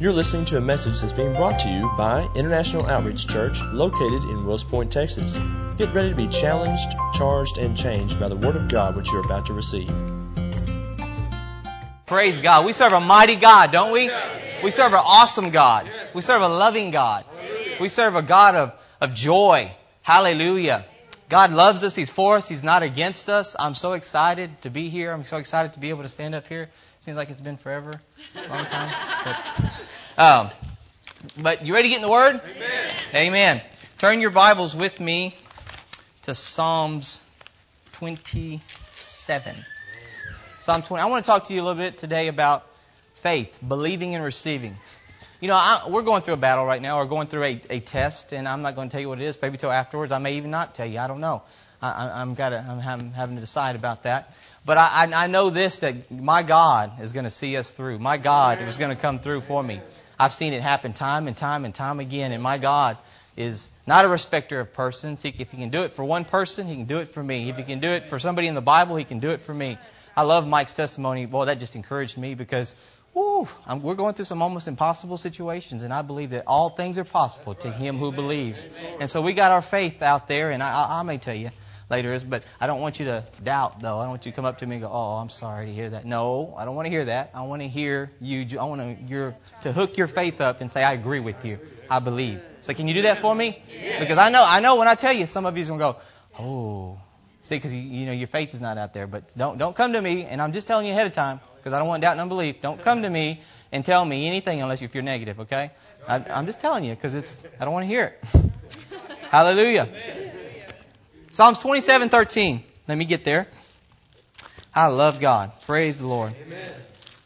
You're listening to a message that's being brought to you by International Outreach Church, located in Wills Point, Texas. Get ready to be challenged, charged, and changed by the Word of God which you're about to receive. Praise God. We serve a mighty God, don't we? We serve an awesome God. We serve a loving God. We serve a God of joy. Hallelujah. God loves us. He's for us. He's not against us. I'm so excited to be here. I'm so excited to be able to stand up here. Seems like it's been forever. Long time. But you ready to get in the Word? Amen. Amen. Turn your Bibles with me to Psalms 27. Psalm 20. I want to talk to you a little bit today about faith, believing and receiving. You know, we're going through a battle right now. We're going through a test, and I'm not going to tell you what it is. Maybe till afterwards. I may even not tell you. I don't know. I'm having to decide about that. But I know this, that my God is going to see us through. My God is going to come through for me. I've seen it happen time and time and time again. And my God is not a respecter of persons. If He can do it for one person, He can do it for me. If He can do it for somebody in the Bible, He can do it for me. I love Mike's testimony. Boy, that just encouraged me because we're going through some almost impossible situations. And I believe that all things are possible to him who believes. And so we got our faith out there. And I may tell you later, but I don't want you to doubt, though. I don't want you to come up to me and go, "Oh, I'm sorry to hear that." No, I don't want to hear that. I want to hear you. I want to hook your faith up and say, "I agree with you. I believe." So can you do that for me? Yeah. Because I know when I tell you, some of you are going to go, "Oh." See, because you know your faith is not out there. But don't come to me, and I'm just telling you ahead of time, because I don't want doubt and unbelief. Don't come to me and tell me anything unless if you're negative, okay? I'm just telling you, because I don't want to hear it. Hallelujah. Psalms 27:13. Let me get there. I love God. Praise the Lord. Amen.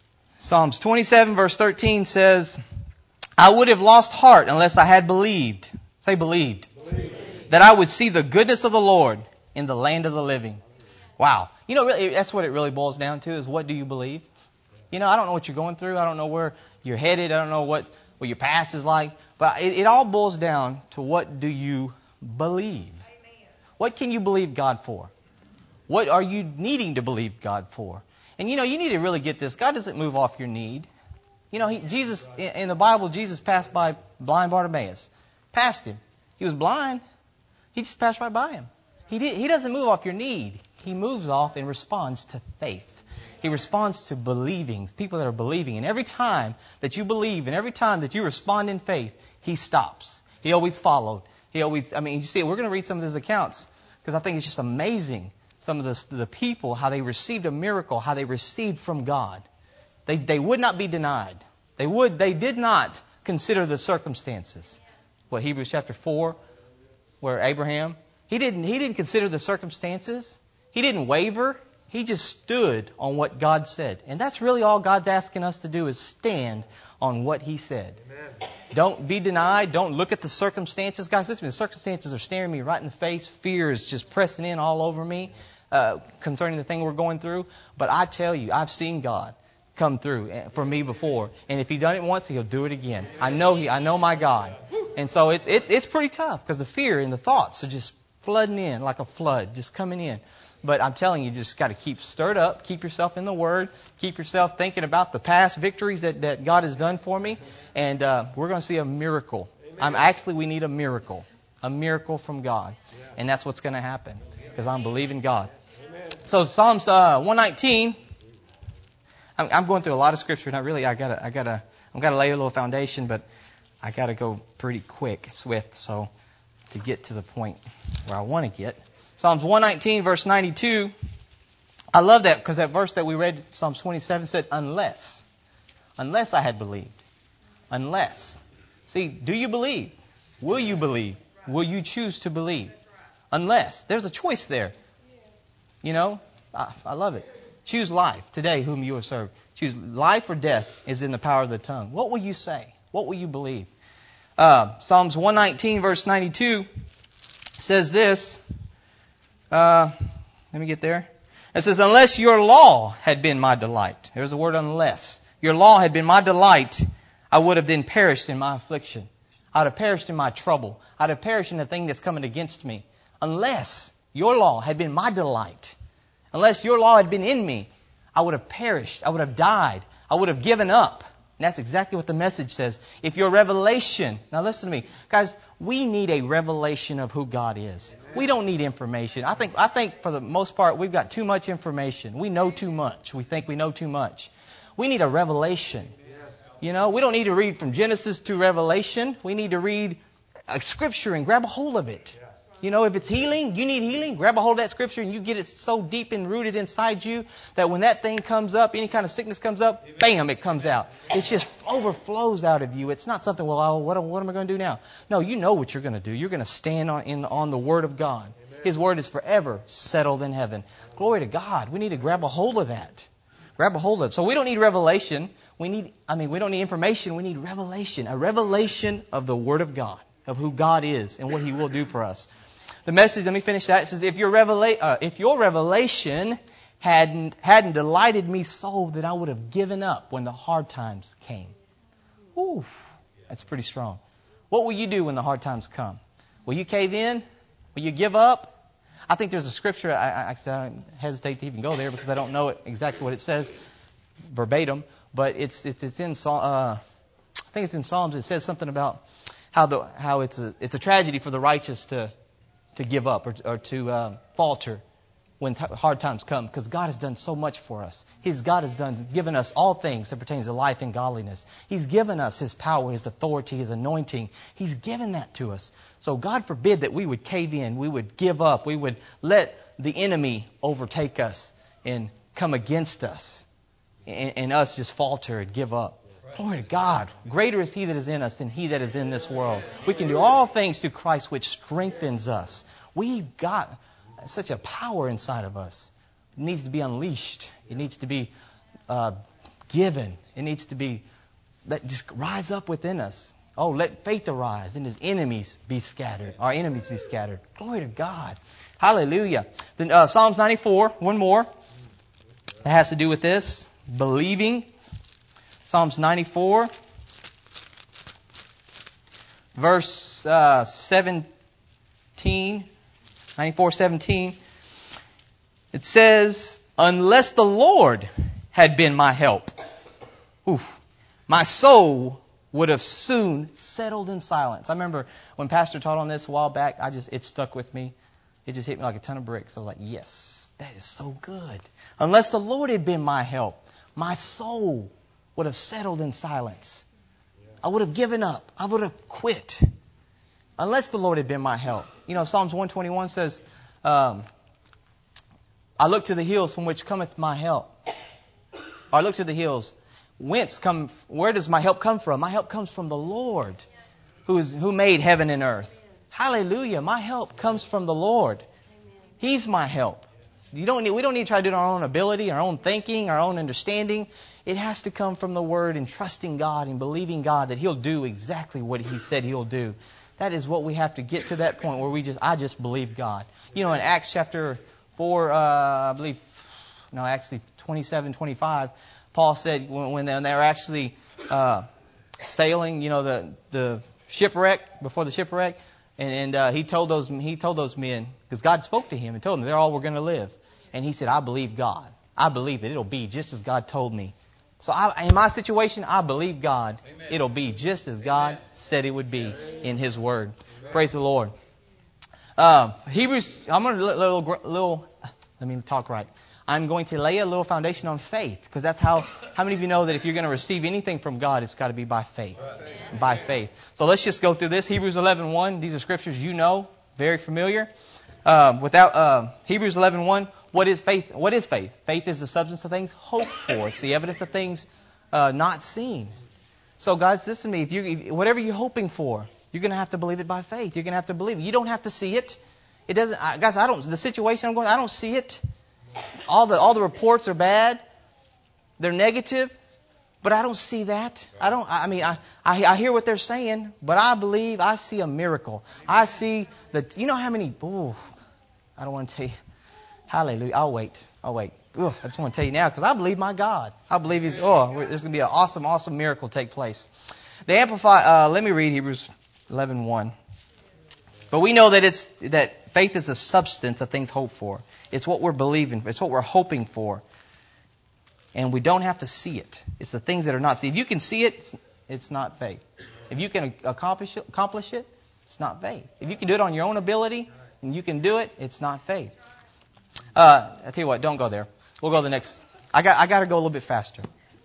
Psalms 27 verse 13 says, "I would have lost heart unless I had believed." Say believed. "That I would see the goodness of the Lord in the land of the living." Wow. You know, really, that's what it really boils down to, is what do you believe? You know, I don't know what you're going through. I don't know where you're headed. I don't know what your past is like. But it all boils down to, what do you believe? What can you believe God for? What are you needing to believe God for? And you know, you need to really get this. God doesn't move off your need. You know, Jesus, in the Bible, Jesus passed by blind Bartimaeus. Passed him. He was blind. He just passed right by him. He doesn't move off your need. He moves off and responds to faith. He responds to believing, people that are believing. And every time that you believe and every time that you respond in faith, He stops. He always followed. You see, we're going to read some of his accounts because I think it's just amazing. Some of the people, how they received a miracle, how they received from God. They would not be denied. They did not consider the circumstances. What, Hebrews chapter 4, where Abraham, he didn't consider the circumstances. He didn't waver. He just stood on what God said. And that's really all God's asking us to do, is stand on what He said. Amen. Don't be denied. Don't look at the circumstances. Guys, listen, the circumstances are staring me right in the face. Fear is just pressing in all over me concerning the thing we're going through. But I tell you, I've seen God come through for me before. And if He done it once, He'll do it again. I know my God. And so it's pretty tough, because the fear and the thoughts are just flooding in like a flood, just coming in. But I'm telling you, just got to keep stirred up, keep yourself in the Word, keep yourself thinking about the past victories that God has done for me, and we're going to see a miracle. We need a miracle from God, and that's what's going to happen, because I'm believing God. So Psalms 119. I'm going through a lot of scripture, and I'm gotta lay a little foundation, but I gotta go pretty quick, swift, so to get to the point where I want to get. Psalms 119, verse 92. I love that, because that verse that we read, Psalms 27, said, unless I had believed. Unless. See, do you believe? Will you believe? Will you choose to believe? Unless. There's a choice there. You know, I love it. Choose life today, whom you will serve. Choose life or death is in the power of the tongue. What will you say? What will you believe? Psalms 119, verse 92 says this. Let me get there. It says, unless your law had been my delight. There's the word unless. Your law had been my delight, I would have then perished in my affliction. I would have perished in my trouble. I would have perished in the thing that's coming against me. Unless your law had been my delight. Unless your law had been in me, I would have perished. I would have died. I would have given up. And that's exactly what the message says. If your revelation, now listen to me. Guys, we need a revelation of who God is. We don't need information. I think for the most part, we've got too much information. We know too much. We think we know too much. We need a revelation. You know, we don't need to read from Genesis to Revelation. We need to read a Scripture and grab a hold of it. You know, if it's healing, you need healing, grab a hold of that Scripture and you get it so deep and rooted inside you that when that thing comes up, any kind of sickness comes up, bam, it comes out. It just overflows out of you. It's not something, well, what am I going to do now? No, you know what you're going to do. You're going to stand on the Word of God. His Word is forever settled in heaven. Glory to God. We need to grab a hold of that. Grab a hold of it. So we don't need revelation. We don't need information. We need revelation. A revelation of the Word of God, of who God is and what He will do for us. The message, let me finish that. It says, if your revelation hadn't delighted me so that I would have given up when the hard times came. Ooh, that's pretty strong. What will you do when the hard times come? Will you cave in? Will you give up? I think there's a scripture, I hesitate to even go there because I don't know exactly what it says verbatim, but it's in I think it's in Psalms. It says something about how it's a tragedy for the righteous to give up or to falter when hard times come, because God has done so much for us. God has given us all things that pertains to life and godliness. He's given us His power, His authority, His anointing. He's given that to us. So God forbid that we would cave in, we would give up, we would let the enemy overtake us and come against us, and us just falter and give up. Glory to God. Greater is He that is in us than he that is in this world. We can do all things through Christ which strengthens us. We've got such a power inside of us. It needs to be unleashed. It needs to be given. It needs to be just rise up within us. Oh, let faith arise and His enemies be scattered. Our enemies be scattered. Glory to God. Hallelujah. Then Psalms 94, one more. That has to do with this. Believing. Psalms 94, verse 17, 94:17. It says, unless the Lord had been my help, my soul would have soon settled in silence. I remember when Pastor taught on this a while back, it stuck with me. It just hit me like a ton of bricks. I was like, yes, that is so good. Unless the Lord had been my help, my soul would have settled in silence. I would have given up. I would have quit. Unless the Lord had been my help. You know, Psalms 121 says, I look to the hills from which cometh my help. Or I look to the hills. Where does my help come from? My help comes from the Lord who made heaven and earth. Hallelujah. My help comes from the Lord. He's my help. We don't need to try to do it on our own ability, our own thinking, our own understanding. It has to come from the Word and trusting God and believing God that He'll do exactly what He said He'll do. That is what we have to get to that point where I just believe God. You know, in Acts chapter 4, actually 27, 25, Paul said when they were actually sailing, you know, the shipwreck, before the shipwreck, and he told those men, because God spoke to him and told them they all were going to live. And he said, I believe God. I believe that it'll be just as God told me. So in my situation, I believe God. Amen. It'll be just as God said it would be in His Word. Amen. Praise the Lord. Hebrews. I'm going to let me talk right. I'm going to lay a little foundation on faith, because that's how many of you know that if you're going to receive anything from God, it's got to be by faith. Amen. By faith. So let's just go through this. Hebrews 11:1. These are scriptures you know, very familiar. Hebrews 11:1. What is faith? What is faith? Faith is the substance of things hoped for. It's the evidence of things not seen. So, guys, listen to me. Whatever you're hoping for, you're going to have to believe it by faith. You're going to have to believe it. You don't have to see it. It doesn't, guys. The situation I'm going. I don't see it. All the reports are bad. They're negative, but I don't see that. I hear what they're saying, but I believe I see a miracle. I see that. You know how many? I don't want to tell you. Hallelujah. I'll wait. I just want to tell you now because I believe my God. I believe there's going to be an awesome miracle take place. The Amplify, let me read Hebrews 11:1. But we know that faith is a substance of things hoped for. It's what we're believing. It's what we're hoping for. And we don't have to see it. It's the things that are not seen. If you can see it, it's not faith. If you can accomplish it, it's not faith. If you can do it on your own ability and you can do it, it's not faith. I tell you what, don't go there. We'll go to the next. I got to go a little bit faster.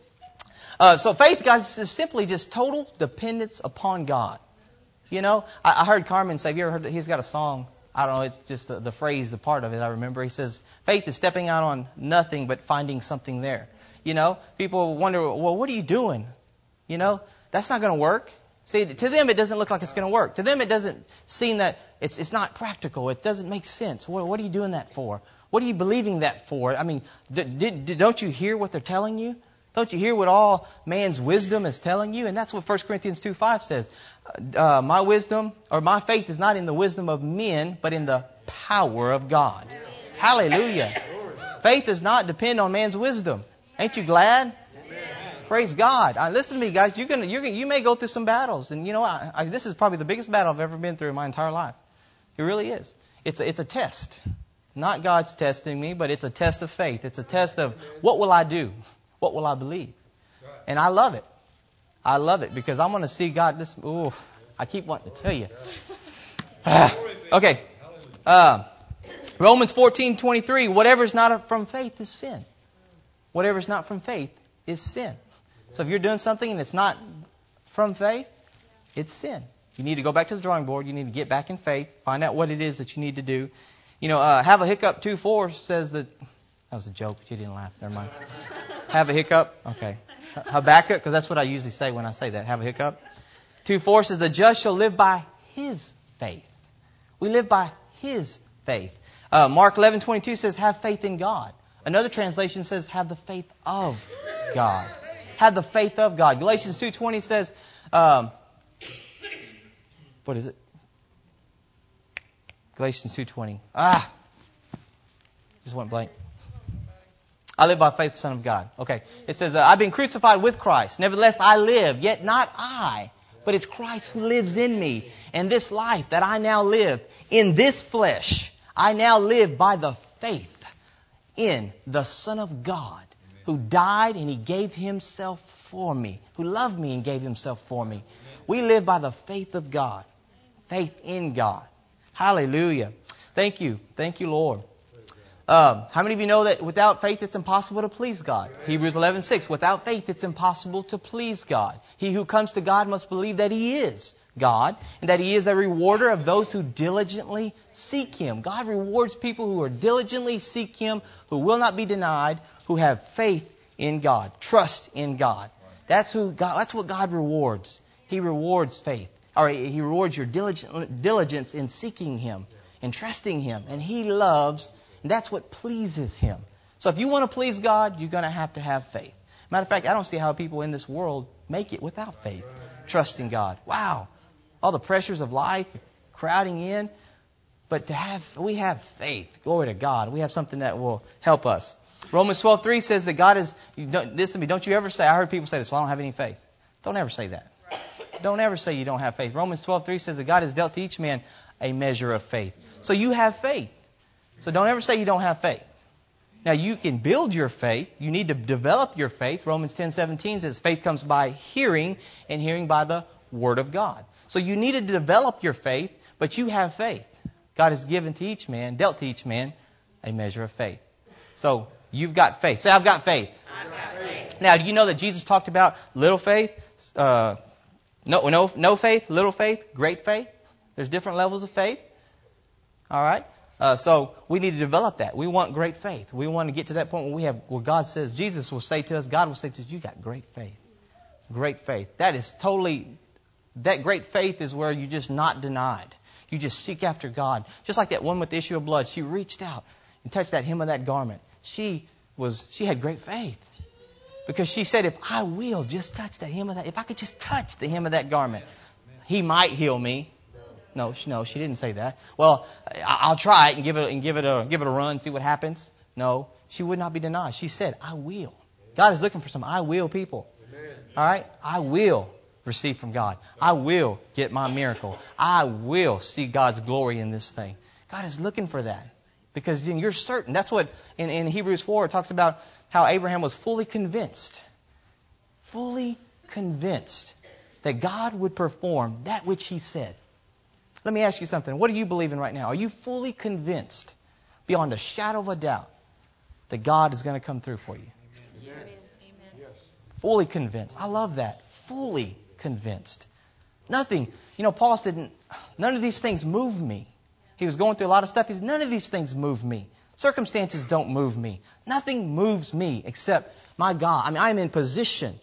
So faith, guys, is simply just total dependence upon God. You know, I heard Carmen say, have you ever heard that he's got a song? I don't know, it's just the phrase, the part of it I remember. He says, faith is stepping out on nothing but finding something there. You know, people wonder, well, what are you doing? You know, that's not going to work. See, to them it doesn't look like it's going to work. To them it doesn't seem that it's not practical. It doesn't make sense. What are you doing that for? What are you believing that for? I mean, don't you hear what they're telling you? Don't you hear what all man's wisdom is telling you? And that's what 1 Corinthians 2:5 says. My wisdom, or my faith is not in the wisdom of men, but in the power of God. Hallelujah. Faith does not depend on man's wisdom. Ain't you glad? Praise God. Listen to me, guys. You may go through some battles. And you know, this is probably the biggest battle I've ever been through in my entire life. It really is. It's a test. Not God's testing me, but it's a test of faith. It's a test of what will I do? What will I believe? And I love it. I love it because I'm going to see God. I keep wanting to tell you. Okay. Romans 14:23. Whatever is not from faith is sin. Whatever is not from faith is sin. So if you're doing something and it's not from faith, it's sin. You need to go back to the drawing board. You need to get back in faith. Find out what it is that you need to do. You know, have a hiccup 2:4 says that was a joke, but you didn't laugh. Never mind. Have a hiccup. Okay. Habakkuk, because that's what I usually say when I say that. Have a hiccup. 2:4 says the just shall live by his faith. We live by his faith. Mark 11:22 says have faith in God. Another translation says have the faith of God. Have the faith of God. Galatians 2:20 says, what is it? Galatians 2:20. Just went blank. I live by faith, Son of God. Okay. It says, I've been crucified with Christ. Nevertheless, I live, yet not I, but it's Christ who lives in me. And this life that I now live in this flesh, I now live by the faith in the Son of God, who died and He gave Himself for me, who loved me and gave Himself for me. We live by the faith of God, faith in God. Hallelujah. Thank you. Thank you, Lord. How many of you know that without faith it's impossible to please God? Hebrews 11:6. Without faith it's impossible to please God. He who comes to God must believe that He is God and that He is a rewarder of those who diligently seek Him. God rewards people who are diligently seek Him, who will not be denied, who have faith in God, trust in God. That's what God rewards. He rewards faith. Or He rewards your diligence in seeking Him and trusting Him. And He loves. And that's what pleases Him. So if you want to please God, you're going to have faith. Matter of fact, I don't see how people in this world make it without faith. Trusting God. Wow. All the pressures of life crowding in. But we have faith. Glory to God. We have something that will help us. Romans 12:3 says that God is... Listen to me. Don't you ever say... I heard people say this. Well, I don't have any faith. Don't ever say that. Don't ever say you don't have faith. Romans 12:3 says that God has dealt to each man a measure of faith. So you have faith. So don't ever say you don't have faith. Now you can build your faith. You need to develop your faith. Romans 10:17 says faith comes by hearing, and hearing by the Word of God. So you need to develop your faith, but you have faith. God has given to each man, dealt to each man, a measure of faith. So you've got faith. Say, I've got faith. I've got faith. Now, do you know that Jesus talked about little faith, no faith, little faith, great faith? There's different levels of faith. All right. So we need to develop that. We want great faith. We want to get to that point where God says, Jesus will say to us, God will say to us, you got great faith. Great faith. That great faith is where you're just not denied. You just seek after God. Just like that one with the issue of blood. She reached out and touched that hem of that garment. She had great faith. Because she said, if I will just touch the hem of that, if I could just touch the hem of that garment, He might heal me. No, she didn't say that. Well, I'll try it and give it a run, see what happens. No, she would not be denied. She said, I will. God is looking for some I will people. All right? I will receive from God. I will get my miracle. I will see God's glory in this thing. God is looking for that. Because then you're certain. That's what in Hebrews 4 it talks about how Abraham was fully convinced that God would perform that which he said. Let me ask you something. What are you believing right now? Are you fully convinced, beyond a shadow of a doubt, that God is going to come through for you? Yes. Yes. Fully convinced. I love that. Fully convinced. Nothing. Paul said, none of these things move me. He was going through a lot of stuff. He said, none of these things move me. Circumstances don't move me. Nothing moves me except my God. I'm in position.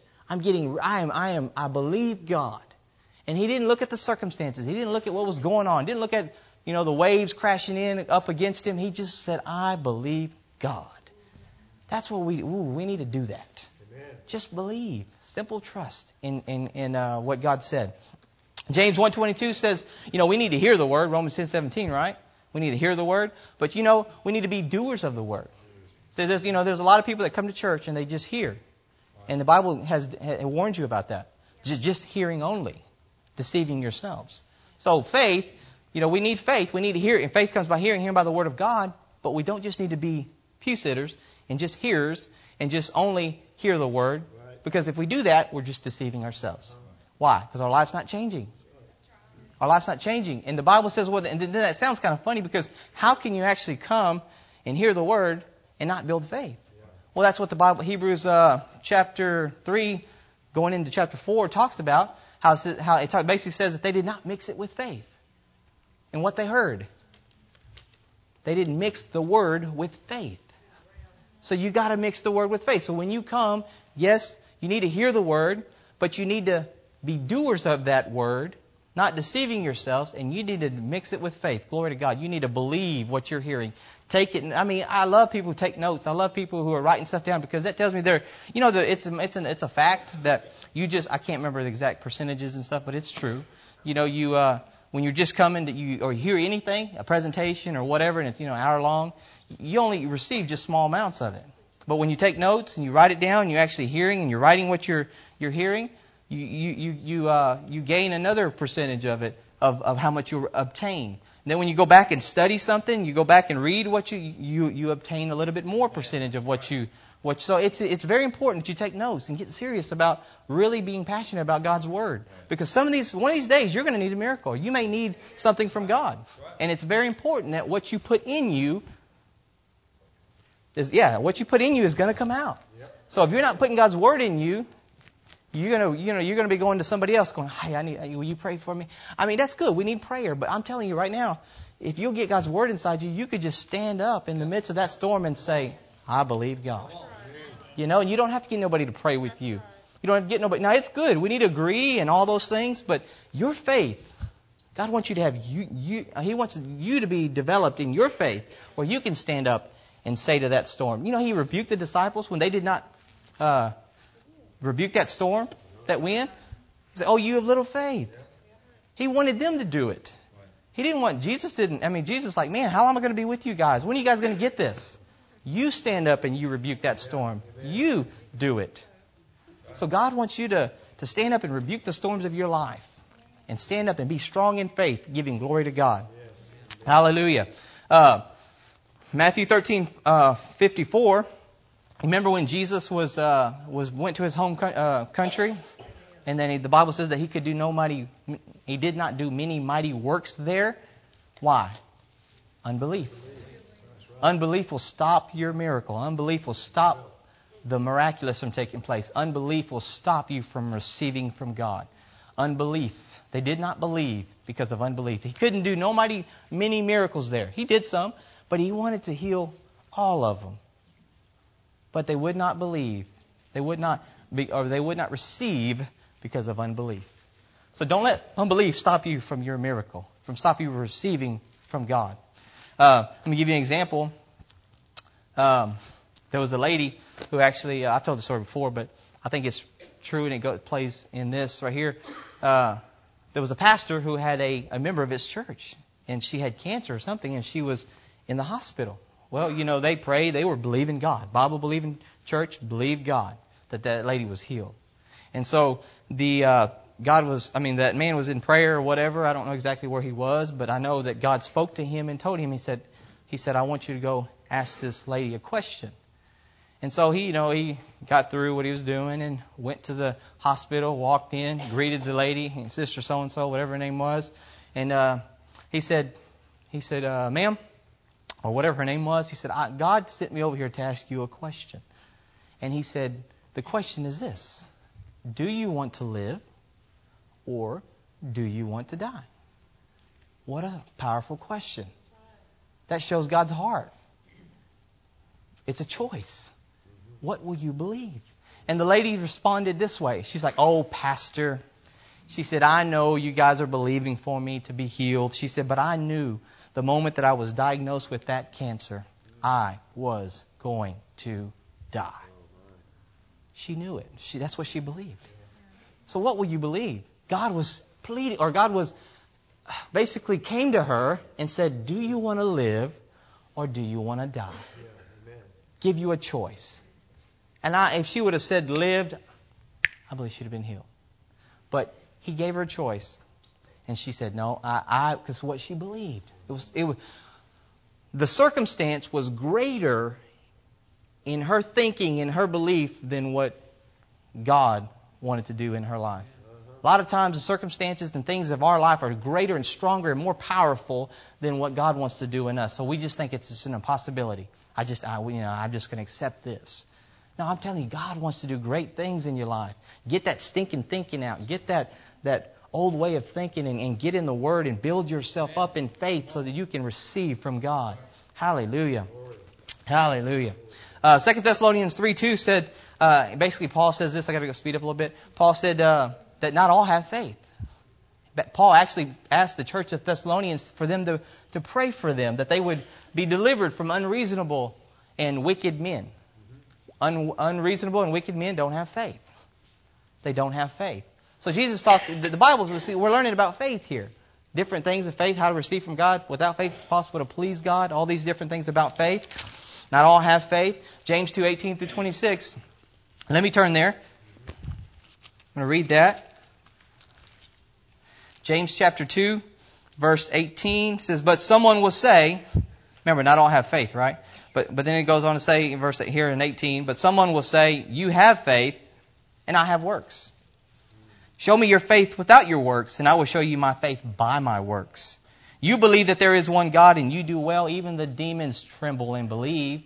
I believe God. And he didn't look at the circumstances. He didn't look at what was going on. He didn't look at, the waves crashing in up against him. He just said, I believe God. That's what we need to do that. Amen. Just believe. Simple trust in what God said. James 1:22 says, we need to hear the word. Romans 10:17, right? We need to hear the word. But, we need to be doers of the word. So there's a lot of people that come to church and they just hear. And the Bible has warned you about that. Just hearing only. Deceiving yourselves. So faith, we need faith. We need to hear. And faith comes by hearing by the word of God. But we don't just need to be pew sitters and just hearers and just only hear the word. Because if we do that, we're just deceiving ourselves. Why? Because our life's not changing. Our life's not changing. And the Bible says, and then that sounds kind of funny because how can you actually come and hear the word and not build faith? Well, that's what the Bible, Hebrews chapter 3, going into chapter 4, talks about. How it basically says that they did not mix it with faith. And what they heard. They didn't mix the word with faith. So you got to mix the word with faith. So when you come, yes, you need to hear the word, but you need to be doers of that word, not deceiving yourselves, and you need to mix it with faith. Glory to God. You need to believe what you're hearing. Take it. I love people who take notes. I love people who are writing stuff down because that tells me it's a fact that I can't remember the exact percentages and stuff, but it's true. When you're just coming or you hear anything, a presentation or whatever, and it's an hour long, you only receive just small amounts of it. But when you take notes and you write it down, you're actually hearing and you're writing what you're hearing, you gain another percentage of it of how much you obtain. And then when you go back and study something, you go back and read what you obtain a little bit more percentage of what. So it's very important that you take notes and get serious about really being passionate about God's word. Because one of these days you're going to need a miracle. You may need something from God. And it's very important that what you put in you is going to come out. So if you're not putting God's word in you, you're gonna be going to somebody else going, hey, will you pray for me? That's good. We need prayer. But I'm telling you right now, if you'll get God's word inside you, you could just stand up in the midst of that storm and say, I believe God. And you don't have to get nobody to pray with you. You don't have to get nobody. Now, it's good. We need to agree and all those things. But your faith, God wants you to have He wants you to be developed in your faith where you can stand up and say to that storm. He rebuked the disciples when they did not rebuke that storm, that wind. He said, you have little faith. He wanted them to do it. He didn't want, Jesus like, man, how long am I going to be with you guys? When are you guys going to get this? You stand up and you rebuke that storm. You do it. So God wants you to stand up and rebuke the storms of your life. And stand up and be strong in faith, giving glory to God. Hallelujah. Matthew 13:54. Remember when Jesus went to his home country, and then the Bible says that he did not do many mighty works there. Why? Unbelief. Unbelief will stop your miracle. Unbelief will stop the miraculous from taking place. Unbelief will stop you from receiving from God. Unbelief. They did not believe because of unbelief. He couldn't do many miracles there. He did some, but he wanted to heal all of them. But they would not believe. They would not receive because of unbelief. So don't let unbelief stop you from your miracle, stop you from receiving from God. Let me give you an example. There was a lady who actually, I've told the story before, but I think it's true and it plays in this right here. There was a pastor who had a member of his church, and she had cancer or something, and she was in the hospital. Well, they prayed. They were believing God. Bible-believing church believed God that lady was healed. And so that man was in prayer or whatever. I don't know exactly where he was, but I know that God spoke to him and told him, he said, he said, I want you to go ask this lady a question. And so he got through what he was doing and went to the hospital, walked in, greeted the lady, sister so-and-so, whatever her name was. And he said, ma'am, or whatever her name was, he said, God sent me over here to ask you a question. And he said, the question is this: do you want to live or do you want to die? What a powerful question. That shows God's heart. It's a choice. What will you believe? And the lady responded this way. She's like, oh, pastor. She said, I know you guys are believing for me to be healed. She said, but I knew the moment that I was diagnosed with that cancer, I was going to die. She knew it. That's what she believed. So what will you believe? God was pleading, or God was basically came to her and said, do you want to live or do you want to die? Give you a choice. And if she would have said lived, I believe she'd have been healed. But he gave her a choice. And she said, no, because what she believed. It was the circumstance was greater in her thinking, in her belief, than what God wanted to do in her life. A lot of times the circumstances and things of our life are greater and stronger and more powerful than what God wants to do in us. So we just think it's just an impossibility. I'm just going to accept this. No, I'm telling you, God wants to do great things in your life. Get that stinking thinking out. Get that old way of thinking and get in the Word and build yourself up in faith so that you can receive from God. Hallelujah. Hallelujah. 2 Thessalonians 3:2 said, basically Paul says this. I got to go speed up a little bit. Paul said that not all have faith. But Paul actually asked the church of Thessalonians for them to pray for them, that they would be delivered from unreasonable and wicked men. Unreasonable and wicked men don't have faith. They don't have faith. So Jesus talks, the Bible, we're learning about faith here. Different things of faith, how to receive from God. Without faith, it's possible to please God. All these different things about faith. Not all have faith. James 2:18 through 26. Let me turn there. I'm going to read that. James chapter 2, verse 18 says, but someone will say, remember, not all have faith, right? But then it goes on to say in verse here in 18, but someone will say, you have faith, and I have works. Show me your faith without your works, and I will show you my faith by my works. You believe that there is one God, and you do well. Even the demons tremble and believe.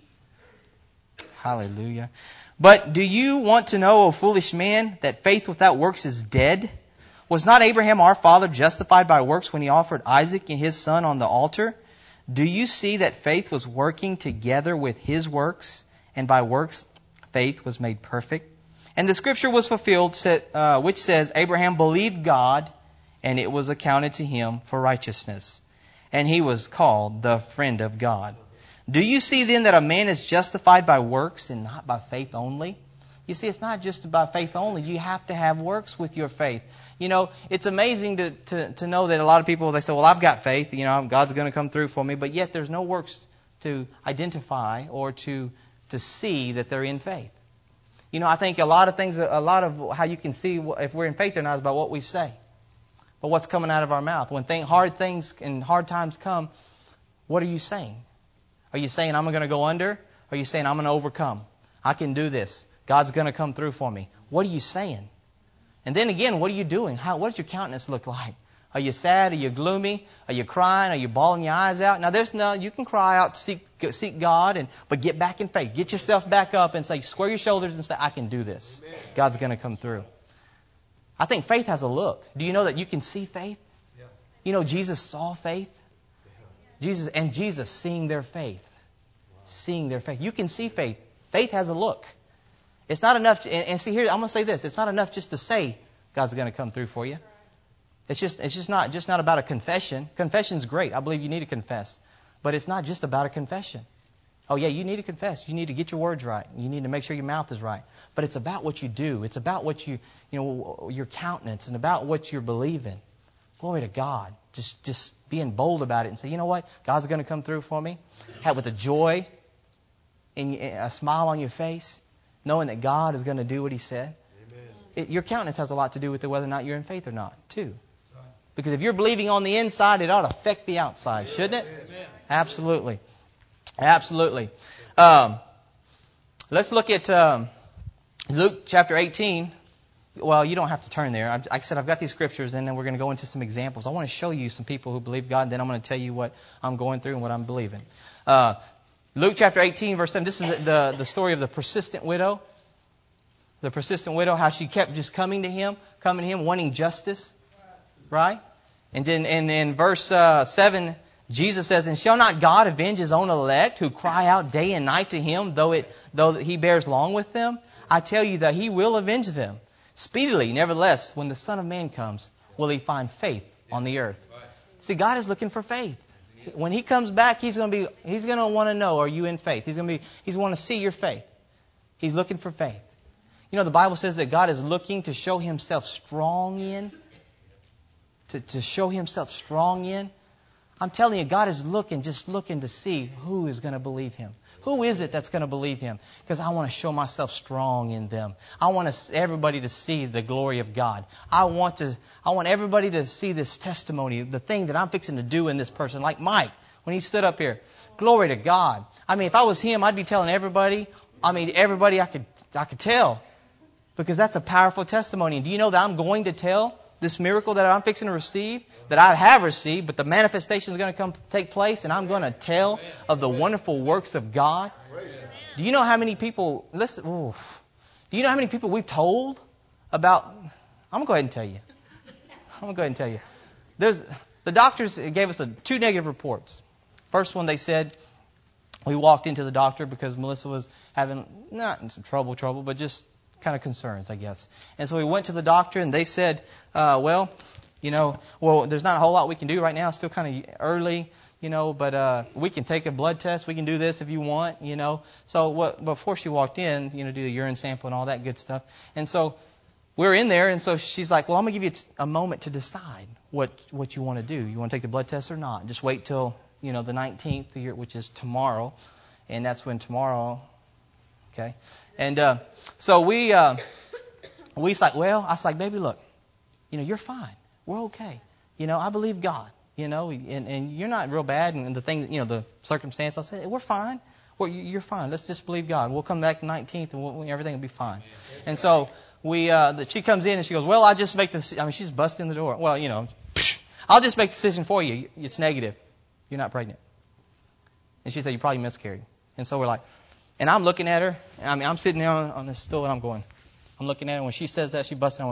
Hallelujah. But do you want to know, O foolish man, that faith without works is dead? Was not Abraham our father justified by works when he offered Isaac and his son on the altar? Do you see that faith was working together with his works, and by works faith was made perfect? And the scripture was fulfilled, which says, Abraham believed God, and it was accounted to him for righteousness. And he was called the friend of God. Do you see then that a man is justified by works and not by faith only? You see, it's not just about faith only. You have to have works with your faith. You know, it's amazing to know that a lot of people, they say, well, I've got faith. You know, God's going to come through for me. But yet there's no works to identify or to see that they're in faith. You know, I think a lot of how you can see if we're in faith or not is about what we say. But what's coming out of our mouth. When hard things and hard times come, what are you saying? Are you saying, I'm going to go under? Or are you saying, I'm going to overcome? I can do this. God's going to come through for me. What are you saying? And then again, what are you doing? What does your countenance look like? Are you sad? Are you gloomy? Are you crying? Are you bawling your eyes out? Now, you can cry out to seek God, but get back in faith. Get yourself back up and say, square your shoulders and say, I can do this. Amen. God's going to come through. I think faith has a look. Do you know that you can see faith? Yeah. You know, Jesus saw faith. Yeah. Jesus seeing their faith. Wow. Seeing their faith. You can see faith. Faith has a look. It's not enough. And see here, I'm going to say this. It's not enough just to say God's going to come through for you. It's just not about a confession. Confession's great. I believe you need to confess. But it's not just about a confession. Oh yeah, you need to confess. You need to get your words right. You need to make sure your mouth is right. But it's about what you do. It's about what your countenance and about what you're believing. Glory to God. Just being bold about it and say, you know what? God's going to come through for me. Have with a joy and a smile on your face, knowing that God is going to do what He said. Your countenance has a lot to do with whether or not you're in faith or not, too. Because if you're believing on the inside, it ought to affect the outside, shouldn't it? Absolutely. Absolutely. Let's look at Luke chapter 18. Well, you don't have to turn there. Like I said, I've got these scriptures, and then we're going to go into some examples. I want to show you some people who believe God, and then I'm going to tell you what I'm going through and what I'm believing. Luke chapter 18, verse 7. This is the story of the persistent widow. The persistent widow, how she kept just coming to him, wanting justice. Right? And then in verse 7, Jesus says, "And shall not God avenge His own elect, who cry out day and night to Him, though He bears long with them? I tell you that He will avenge them speedily. Nevertheless, when the Son of Man comes, will He find faith on the earth?" See, God is looking for faith. When He comes back, He's going to want to know, are you in faith? He's want to see your faith. He's looking for faith. You know, the Bible says that God is looking to show Himself strong in. To show Himself strong in. I'm telling you, God is looking to see who is going to believe Him. Who is it that's going to believe Him? Because I want to show myself strong in them. I want everybody to see the glory of God. I want everybody to see this testimony, the thing that I'm fixing to do in this person. Like Mike, when he stood up here. Glory to God. I mean, if I was him, I'd be telling everybody. Everybody I could tell. Because that's a powerful testimony. And do you know that I'm going to tell this miracle that I'm fixing to receive, that I have received, but the manifestation is going to take place, and I'm going to tell of the wonderful works of God? Do you know how many people, do you know how many people we've told about? I'm going to go ahead and tell you. The doctors gave us 2 negative reports. First one, they said, we walked into the doctor because Melissa was having, not in some trouble, but just kind of concerns, I guess. And so we went to the doctor, and they said, there's not a whole lot we can do right now. It's still kind of early, but we can take a blood test. We can do this if you want, So before she walked in, do the urine sample and all that good stuff. And so we're in there, and so she's like, well, I'm going to give you a moment to decide what you want to do. You want to take the blood test or not? Just wait till, the 19th, which is tomorrow. And that's when tomorrow... Okay, and so I was like, baby, look, you're fine. We're okay. I believe God. And you're not real bad. And the thing, the circumstance, I said, we're fine. You're fine. Let's just believe God. We'll come back the 19th, and everything will be fine. And so she comes in and she goes, well, I just make this. She's busting the door. Well, I'll just make the decision for you. It's negative. You're not pregnant. And she said, you probably miscarried. And so we're like. And I'm looking at her. I'm sitting there on this stool, and I'm looking at her. When she says that, she busted.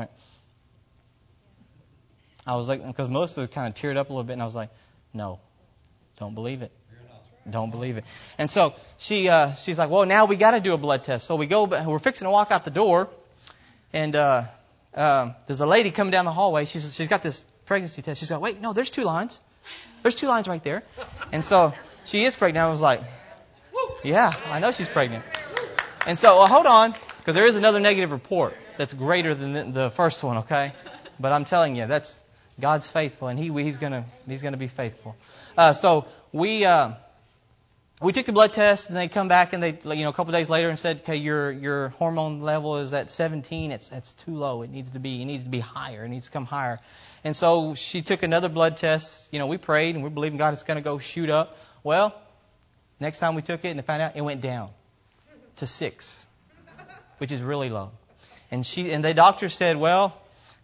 I was like, because Melissa kind of teared up a little bit, and I was like, no, don't believe it. Don't believe it. And so she's like, well, now we got to do a blood test. So we go, we're fixing to walk out the door, and there's a lady coming down the hallway. She's got this pregnancy test. She's like, wait, no, there's 2 lines. There's 2 lines right there. And so she is pregnant. I was like, yeah, I know she's pregnant. And so, hold on, because there is another negative report that's greater than the first one, okay? But I'm telling you, that's God's faithful, and He's gonna be faithful. So we took the blood test, and they come back, and they a couple of days later and said, okay, your hormone level is at 17. It's too low. It needs to be higher. It needs to come higher. And so she took another blood test. We prayed, and we're believing God it's going to go shoot up. Well. Next time we took it and they found out it went down to 6, which is really low. And the doctor said, well,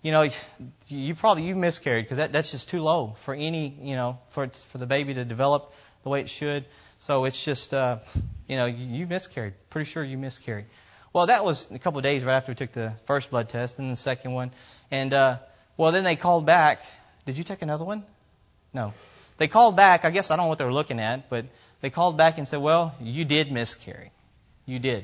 you miscarried because that's just too low for for the baby to develop the way it should. So it's just, you miscarried. Pretty sure you miscarried. Well, that was a couple of days right after we took the first blood test and the second one. And, then they called back. Did you take another one? No. They called back. I guess I don't know what they were looking at, but they called back and said, well, you did miscarry. You did.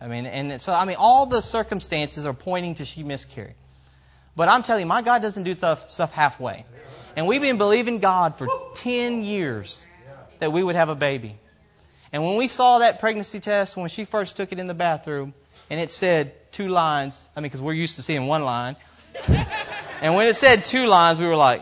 All the circumstances are pointing to she miscarried. But I'm telling you, my God doesn't do stuff halfway. And we've been believing God for 10 years that we would have a baby. And when we saw that pregnancy test, when she first took it in the bathroom, and it said 2 lines, because we're used to seeing 1 line. And when it said 2 lines, we were like,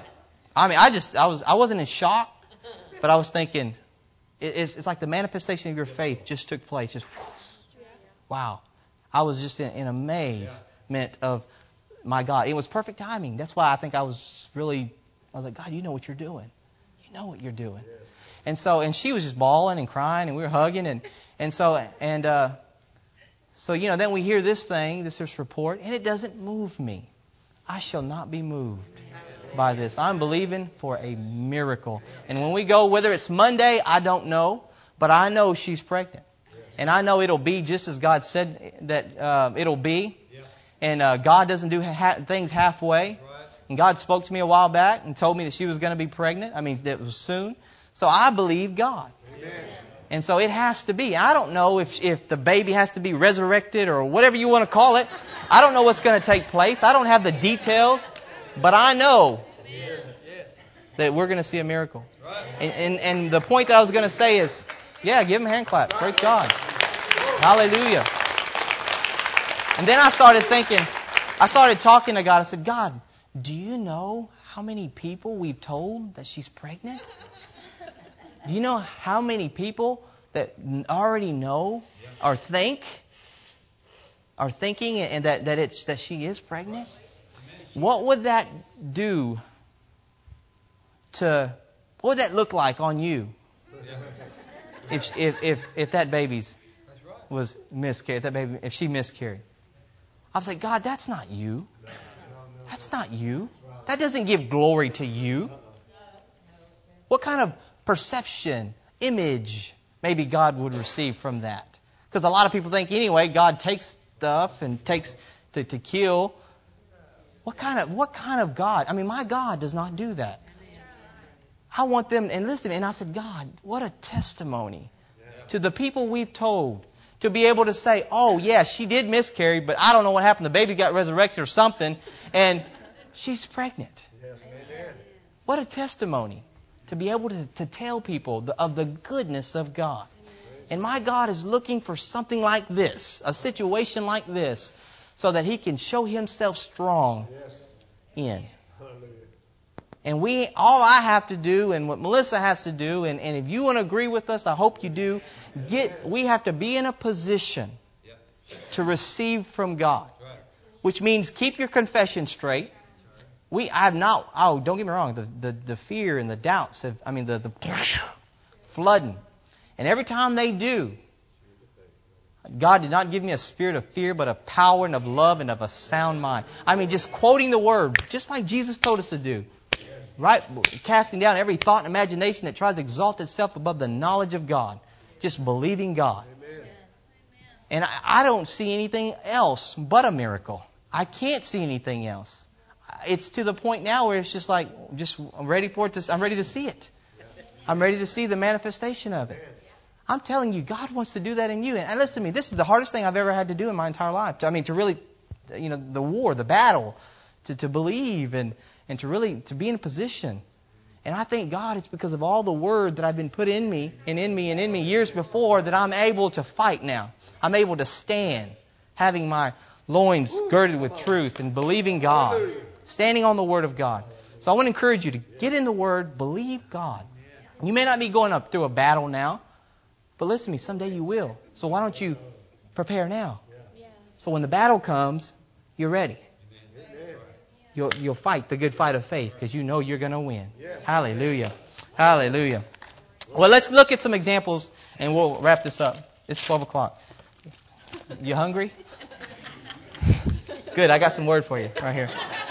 I wasn't in shock, but I was thinking, it's like the manifestation of your faith just took place. Just, wow. I was just in amazement of my God. It was perfect timing. That's why I think I was like, God, you know what you're doing. know what you're doing. And she was just bawling and crying, and we were hugging, so then we hear this report, and it doesn't move me. I shall not be moved by this. I'm believing for a miracle. And when we go, whether it's Monday, I don't know, but I know she's pregnant. And I know it'll be just as God said that it'll be. And God doesn't do things halfway. And God spoke to me a while back and told me that she was going to be pregnant. I mean, that was soon. So I believe God. Amen. And so it has to be. I don't know if the baby has to be resurrected or whatever you want to call it. I don't know what's going to take place. I don't have the details. But I know that we're going to see a miracle. And the point that I was going to say is, give him a hand clap. Praise God. Hallelujah. And then I started talking to God. I said, God, do you know how many people we've told that she's pregnant? Do you know how many people that already know or thinking and that she is pregnant? What would that do what would that look like on you if that baby's was miscarried, if she miscarried? I was like, God, that's not you. That's not you. That doesn't give glory to you. What kind of perception, image, maybe God would receive from that? Because a lot of people think anyway, God takes stuff and takes to kill. What kind of God? I mean, my God does not do that. I want them, and listen, and I said, God, what a testimony to the people we've told. To be able to say, oh, yeah, she did miscarry, but I don't know what happened. The baby got resurrected or something, and she's pregnant. What a testimony to be able to tell people of the goodness of God. And my God is looking for something like this, a situation like this, so that He can show Himself strong in. And all I have to do, and what Melissa has to do, and if you want to agree with us, I hope you do, we have to be in a position to receive from God. Which means keep your confession straight. Don't get me wrong, the fear and the doubts, the flooding. And every time they do, God did not give me a spirit of fear, but of power and of love and of a sound mind. I mean, just quoting the Word, just like Jesus told us to do. Right? Casting down every thought and imagination that tries to exalt itself above the knowledge of God. Just believing God. Amen. And I don't see anything else but a miracle. I can't see anything else. It's to the point now where it's just like, I'm ready for it. I'm ready to see it. I'm ready to see the manifestation of it. I'm telling you, God wants to do that in you. And listen to me, this is the hardest thing I've ever had to do in my entire life. I mean, to really, the war, the battle, to believe and to be in a position. And I thank God it's because of all the Word that I've been put in me years before that I'm able to fight now. I'm able to stand, having my loins girded with truth and believing God, standing on the Word of God. So I want to encourage you to get in the Word, believe God. You may not be going up through a battle now, but listen to me, someday you will. So why don't you prepare now? So when the battle comes, you're ready. You'll fight the good fight of faith because you know you're going to win. Hallelujah. Hallelujah. Well, let's look at some examples and we'll wrap this up. It's 12 o'clock. You hungry? Good. I got some word for you right here.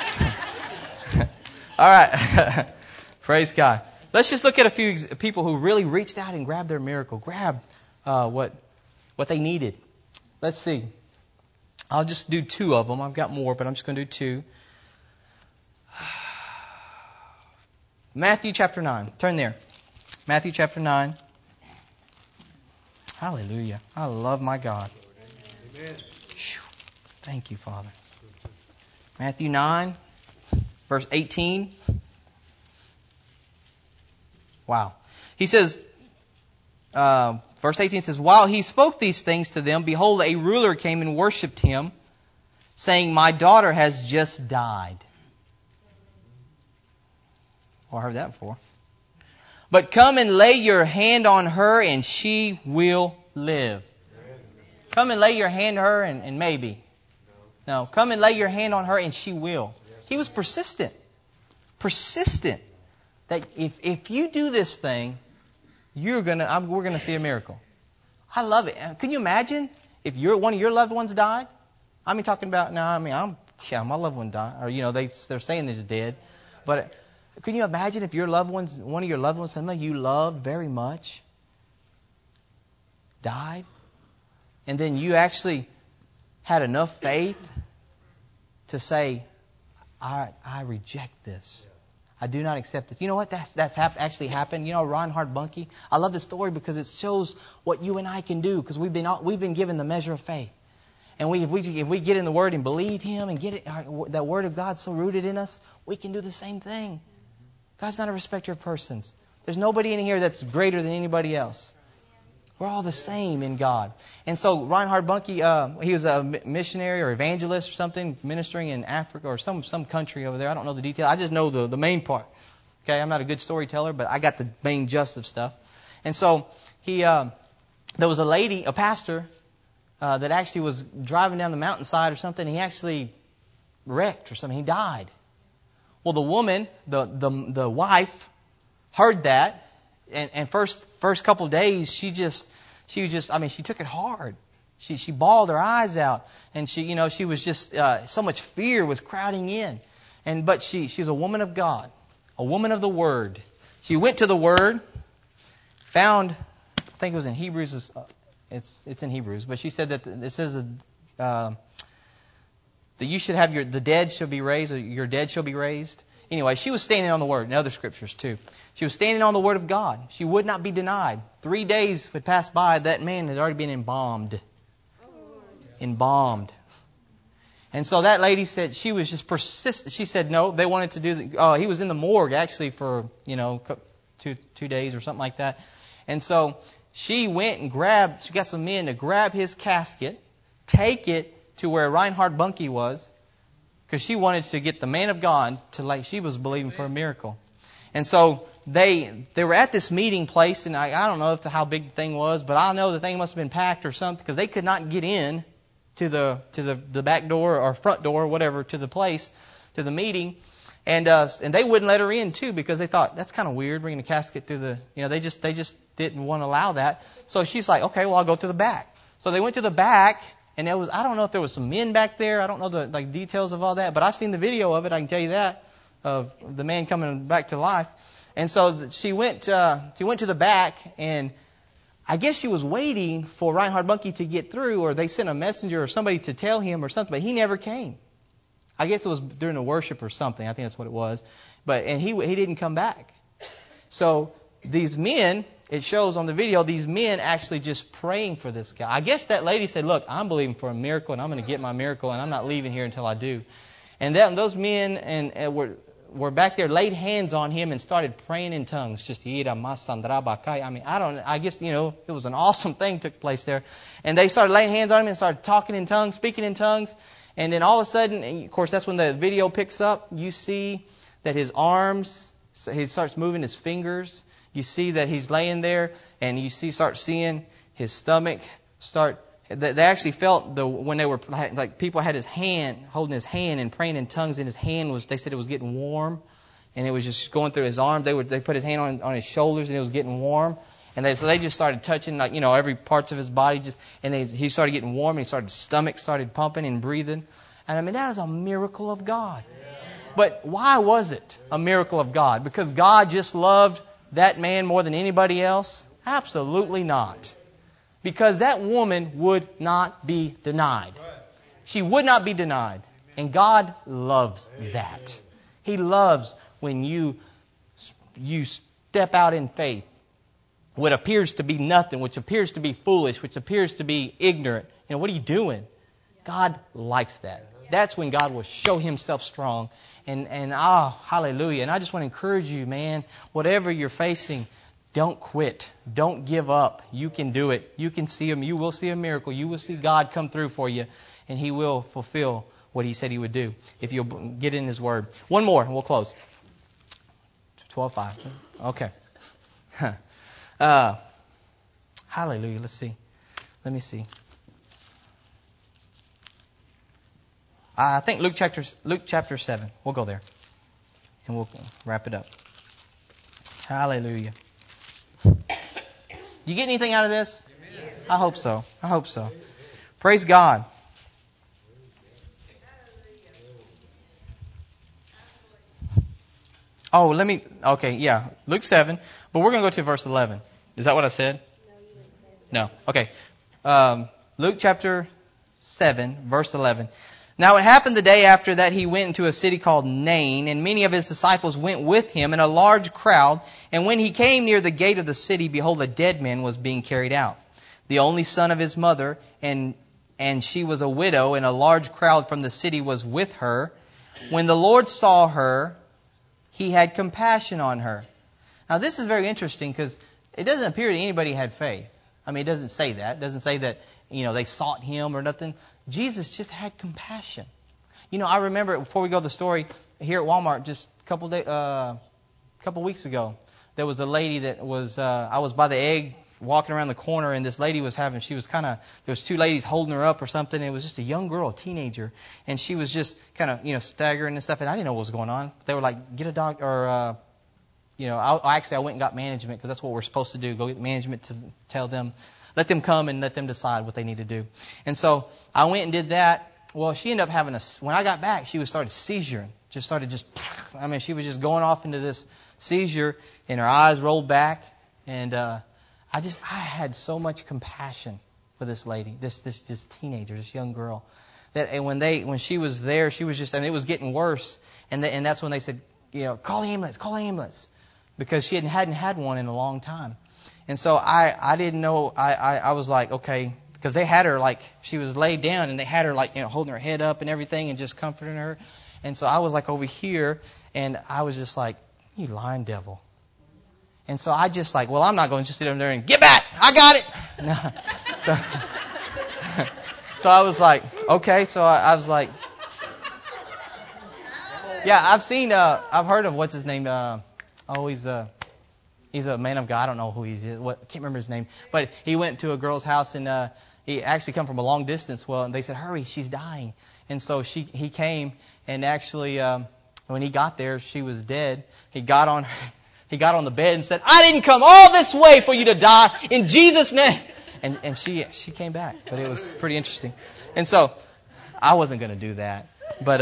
All right. Praise God. Let's just look at a few people who really reached out and grabbed their miracle. Grabbed what they needed. Let's see. I'll just do two of them. I've got more, but I'm just going to do two. Matthew chapter 9. Turn there. Matthew chapter 9. Hallelujah. I love my God. Amen. Thank you, Father. Matthew 9, verse 18. Wow. He says, verse 18 says, while he spoke these things to them, behold, a ruler came and worshipped him, saying, my daughter has just died. Well, I heard that before. But come and lay your hand on her and she will live. Come and lay your hand on her and maybe. No, come and lay your hand on her and she will. He was persistent. Persistent. that if you do this thing, we're gonna see a miracle. I love it. Can you imagine if one of your loved ones died? I'm talking about now. My loved one died, or they're saying this is dead, but can you imagine if one of your loved ones, somebody you loved very much, died, and then you actually had enough faith to say, I reject this. I do not accept this. You know what? That's actually happened. Reinhard Bonnke. I love this story because it shows what you and I can do, because we've been given the measure of faith. And if we get in the Word and believe Him and get it, that Word of God so rooted in us, we can do the same thing. God's not a respecter of persons. There's nobody in here that's greater than anybody else. We're all the same in God. And so Reinhard Bonnke, he was a missionary or evangelist or something, ministering in Africa or some country over there. I don't know the detail. I just know the main part. Okay, I'm not a good storyteller, but I got the main gist of stuff. And so there was a lady, a pastor, that actually was driving down the mountainside or something. And he actually wrecked or something. He died. Well, the woman, the wife, heard that. And first couple of days, she took it hard. She bawled her eyes out, and she was just so much fear was crowding in. But she's a woman of God, a woman of the Word. She went to the Word, found, I think it was in Hebrews. It's in Hebrews, but she said that it says that you should have the dead shall be raised, or your dead shall be raised. Anyway, she was standing on the Word, and other scriptures too. She was standing on the Word of God. She would not be denied. 3 days had passed by. That man had already been embalmed. Embalmed. And so that lady said, she was just persistent. She said no, they wanted to do he was in the morgue actually for, 2 days or something like that. And so she went and she got some men to grab his casket, take it to where Reinhard Bonnke was, because she wanted to get the man of God she was believing for a miracle. And so they were at this meeting place, and I don't know how big the thing was, but I know the thing must have been packed or something, because they could not get in to the back door or front door or whatever to the place, to the meeting. And they wouldn't let her in too, because they thought that's kind of weird bringing a casket through the. They just didn't want to allow that. So she's like, okay, well I'll go to the back. So they went to the back. And I don't know if there was some men back there. I don't know the details of all that, but I've seen the video of it. I can tell you that, of the man coming back to life. And so she went to the back, and I guess she was waiting for Reinhard Bonnke to get through, or they sent a messenger or somebody to tell him or something, but he never came. I guess it was during the worship or something. I think that's what it was. And he didn't come back. So these men, it shows on the video, these men actually just praying for this guy. I guess that lady said, look, I'm believing for a miracle, and I'm going to get my miracle, and I'm not leaving here until I do. And those men were back there, laid hands on him, and started praying in tongues. I guess, it was an awesome thing took place there. And they started laying hands on him and started talking in tongues, speaking in tongues. And then all of a sudden, and of course, that's when the video picks up, you see that his arms, he starts moving his fingers. You see that he's laying there, and start seeing his stomach start. They actually felt when they were like people had his hand, holding his hand and praying in tongues, and his hand they said it was getting warm, and it was just going through his arm. They put his hand on his shoulders, and it was getting warm, and so they just started touching every parts of his body, he started getting warm, and his stomach started pumping and breathing, and that is a miracle of God. But why was it a miracle of God? Because God just loved that man more than anybody else? Absolutely not. Because that woman would not be denied. She would not be denied. And God loves that. He loves when you step out in faith. What appears to be nothing, which appears to be foolish, which appears to be ignorant. What are you doing? God likes that. That's when God will show Himself strong. And hallelujah. And I just want to encourage you, man, whatever you're facing, don't quit. Don't give up. You can do it. You can see Him. You will see a miracle. You will see God come through for you. And He will fulfill what He said He would do if you'll get in His Word. One more and we'll close. 12:5. Okay. Hallelujah. Let's see. Let me see. I think Luke chapter 7. We'll go there. And we'll wrap it up. Hallelujah. You get anything out of this? I hope so. I hope so. Praise God. Oh, Luke 7. But we're going to go to verse 11. Is that what I said? No. Okay. Luke chapter 7, verse 11. Now it happened the day after that he went into a city called Nain, and many of his disciples went with him, and a large crowd. And when he came near the gate of the city, behold, a dead man was being carried out, the only son of his mother, and she was a widow, and a large crowd from the city was with her. When the Lord saw her, He had compassion on her. Now this is very interesting because it doesn't appear that anybody had faith. I mean, it doesn't say that. It doesn't say that, they sought Him or nothing. Jesus just had compassion. I remember before we go to the story here at Walmart just a couple weeks ago, there was a lady that was, I was by the egg walking around the corner, and this lady there was two ladies holding her up or something. And it was just a young girl, a teenager, and she was just kind of, staggering and stuff, and I didn't know what was going on. They were like, get a doctor, or, I went and got management, because that's what we're supposed to do, go get management to tell them, let them come and let them decide what they need to do. And so I went and did that. Well, she ended up having when I got back, she started seizuring. She was just going off into this seizure, and her eyes rolled back, and I had so much compassion for this lady, this teenager, this young girl, that when she was there, she was just, it was getting worse, and that's when they said, call the ambulance, because she hadn't had one in a long time. And so I didn't know, I was like, okay, because they had her she was laid down, and they had her holding her head up and everything and just comforting her. And so I was over here, and I was just like, you lying devil. And so I just I'm not going to just sit over there and get back. I got it. No. So I was like, okay. So I was like, yeah, I've heard of what's his name. He's a man of God. I don't know who he is. I can't remember his name. But he went to a girl's house, and he actually come from a long distance. Well, and they said, hurry, she's dying. And so he came, and actually when he got there, she was dead. He got on the bed and said, I didn't come all this way for you to die in Jesus' name. And she came back. But it was pretty interesting. And so I wasn't going to do that. But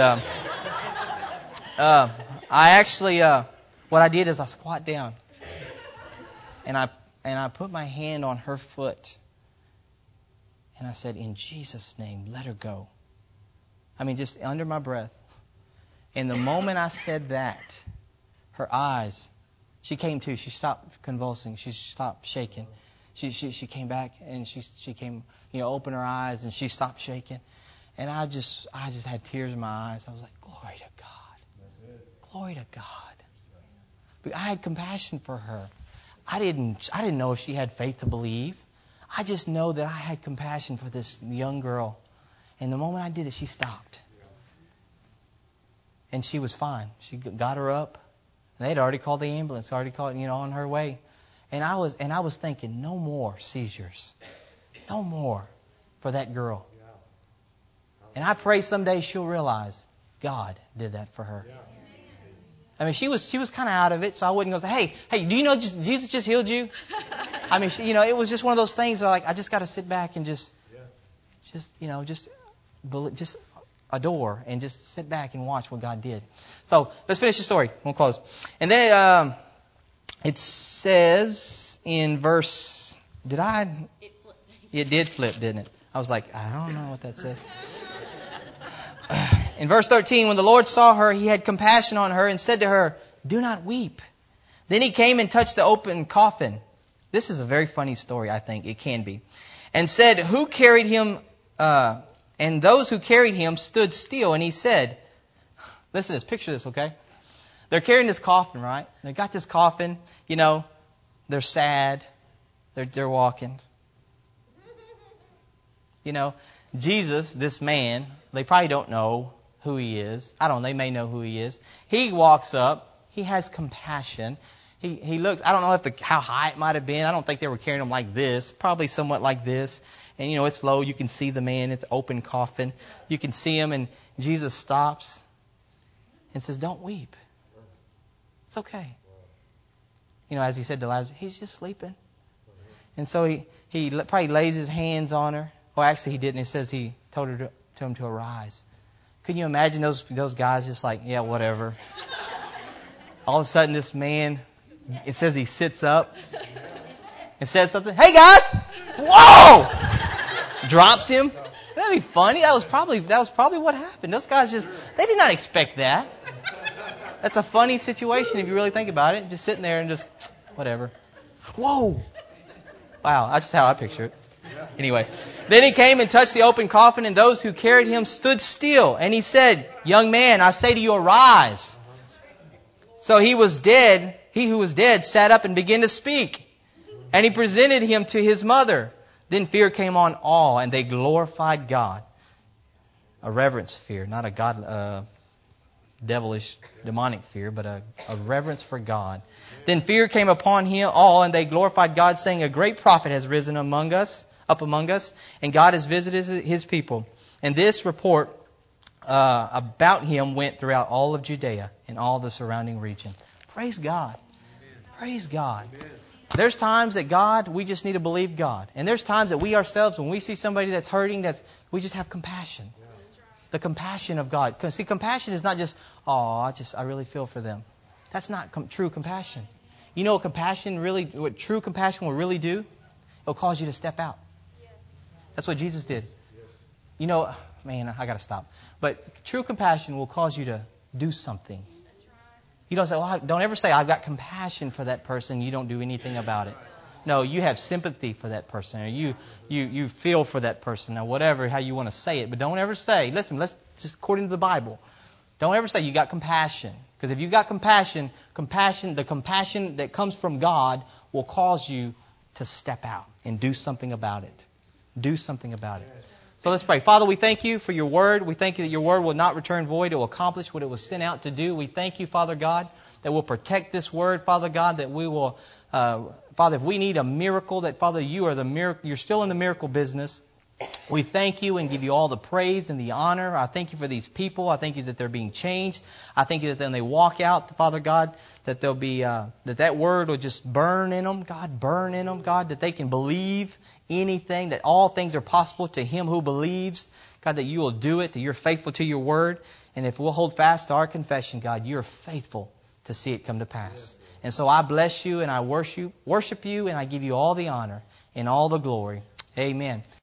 I actually, what I did is I squat down. And I put my hand on her foot. And I said, in Jesus' name, let her go. Just under my breath. And the moment I said that, her eyes, she came to. She stopped convulsing. She stopped shaking. She came back, and she came, opened her eyes, and she stopped shaking. And I just had tears in my eyes. I was like, glory to God. Glory to God. But I had compassion for her. I didn't know if she had faith to believe. I just know that I had compassion for this young girl. And the moment I did it, she stopped. And she was fine. She got her up. And they'd already called the ambulance, on her way. And I was thinking, no more seizures. No more for that girl. And I pray someday she'll realize God did that for her. She was kind of out of it, so I wouldn't go say, hey, do you know Jesus just healed you? It was just one of those things where I just got to sit back and just adore and just sit back and watch what God did. So let's finish the story. We'll close. And then it says in verse, it did flip, didn't it? I was like, I don't know what that says. In verse 13, when the Lord saw her, He had compassion on her and said to her, do not weep. Then He came and touched the open coffin. This is a very funny story, I think. It can be. And said, who carried him? And those who carried him stood still. And He said, listen to this, picture this, okay? They're carrying this coffin, right? They got this coffin, they're sad. They're walking. Jesus, this man, they probably don't know who He is. I don't know, they may know who He is. He walks up. He has compassion. He looks, I don't know how high it might have been. I don't think they were carrying him like this. Probably somewhat like this. And, it's low. You can see the man. It's open coffin. You can see him, and Jesus stops and says, don't weep. It's okay. as he said to Lazarus, he's just sleeping. And so he probably lays his hands on her. Or actually he didn't. It says he told him to arise. Can you imagine those guys just like, yeah, whatever. All of a sudden this man, it says he sits up and says something. Hey guys! Whoa! Drops him. That'd be funny. That was probably what happened. Those guys they did not expect that. That's a funny situation if you really think about it. Just sitting there and just, whatever. Whoa! Wow, that's just how I picture it. Anyway, then he came and touched the open coffin, and those who carried him stood still. And he said, young man, I say to you, arise. So he who was dead sat up and began to speak. And he presented him to his mother. Then fear came on all, and they glorified God. A reverence fear, not a devilish, demonic fear, but a reverence for God. Then fear came upon him all, and they glorified God, saying, a great prophet has risen up among us, and God has visited his people. And this report about him went throughout all of Judea and all the surrounding region. Praise God. Praise God. There's times that we just need to believe God. And there's times that we ourselves, when we see somebody that's hurting, we just have compassion. The compassion of God. Because see, compassion is not just, I really feel for them. That's not true compassion. You know what true compassion will really do? It'll cause you to step out. That's what Jesus did. You know, man, I got to stop. But true compassion will cause you to do something. You don't say, don't ever say, I've got compassion for that person. You don't do anything about it. No, you have sympathy for that person, or you feel for that person, or whatever, how you want to say it. But don't ever say, listen, let's just according to the Bible, don't ever say you got compassion. Because if you've got compassion, the compassion that comes from God will cause you to step out and do something about it. Do something about it. So let's pray. Father, we thank you for your word. We thank you that your word will not return void. It will accomplish what it was sent out to do. We thank you, Father God, that we'll protect this word, Father God, that we will, Father, if we need a miracle, that, Father, you're still in the miracle business. We thank you and give you all the praise and the honor. I thank you for these people. I thank you that they're being changed. I thank you that when they walk out, Father God, that they'll be that word will just burn in them, God, burn in them, God, that they can believe anything, that all things are possible to him who believes, God, that you will do it, that you're faithful to your word. And if we'll hold fast to our confession, God, you're faithful to see it come to pass. And so I bless you and I worship you and I give you all the honor and all the glory. Amen.